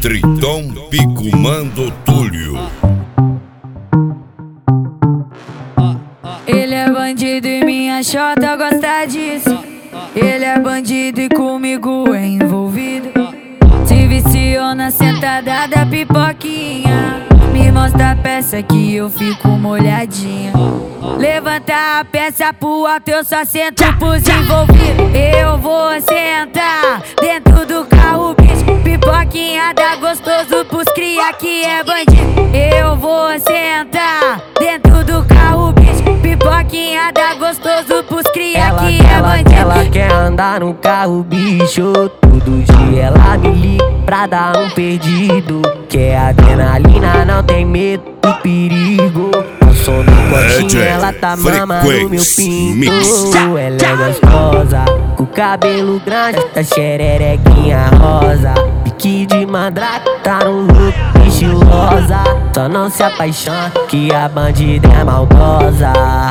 Tritão Picumando Túlio. Ele é bandido e minha chota gosta disso. Ele é bandido e comigo é envolvido. Se viciou na sentada da pipoquinha. Me mostra a peça que eu fico molhadinha. Levanta a peça pro alto, eu só sento pros envolvidos. Eu vou sentar dentro do carro, bicho. Pipoquinha dá gostoso pros cria que é bandido. Eu vou sentar dentro do carro, bicho. Pipoquinha dá gostoso pros cria que é bandido. Ela quer andar no carro, bicho. Todo dia ela me liga pra dar um perdido. Quer adrenalina, não tem medo do perigo. Passou no cotinho, ela tá mamando meu pinto. Ela é gostosa, com o cabelo grande, da xererequinha rosa. Pique de mandrake, tá no look estilosa. Só não se apaixona que a bandida é maldosa.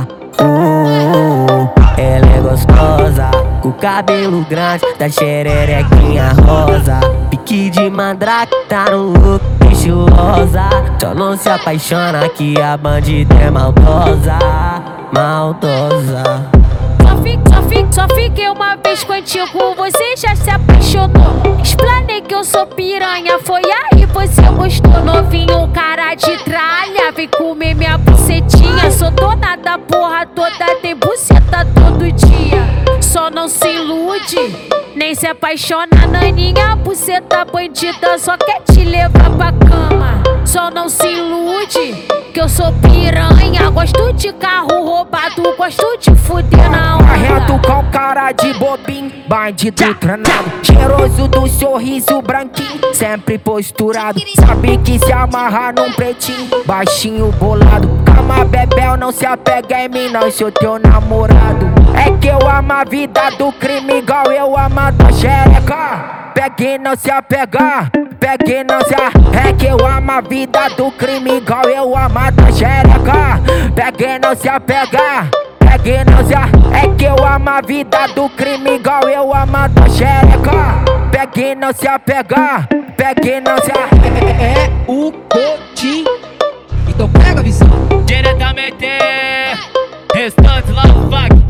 Ela é gostosa, com o cabelo grande, da xererequinha rosa. Pique de mandrake, tá no look estilosa. Só não se apaixona que a bandida é maldosa. Maldosa. Só fiquei uma vez contigo, você já se apaixonou. Explanei que eu sou piranha, foi aí você gostou. Novinho, cara de tralha, vem comer minha bucetinha. Sou dona da porra toda, tem buceta todo dia. Só não se ilude, nem se apaixona, naninha. Buceta bandida só quer te levar pra cama. Só não se ilude, que eu sou piranha. Gosto de carro roubado, gosto de fuder na hora. Arreto com cara de bobinho, bandido treinado. Cheiroso do sorriso branquinho, sempre posturado. Sabe que se amarrar num pretinho, baixinho bolado. Cama bebel, não se apega em mim, não sou teu namorado. É que eu amo a vida do crime igual eu amo a da xereca. Pegue não se apegar, pegue não se É que eu amo a vida do crime igual eu amo a da xereca. Pegue não se apegar, pegue não se É que eu amo a vida do crime igual eu amo a da xereca. Pegue não se apegar, pegue não se É o Cotinho. Então pega a visão. Diretamente, restante lá no funk.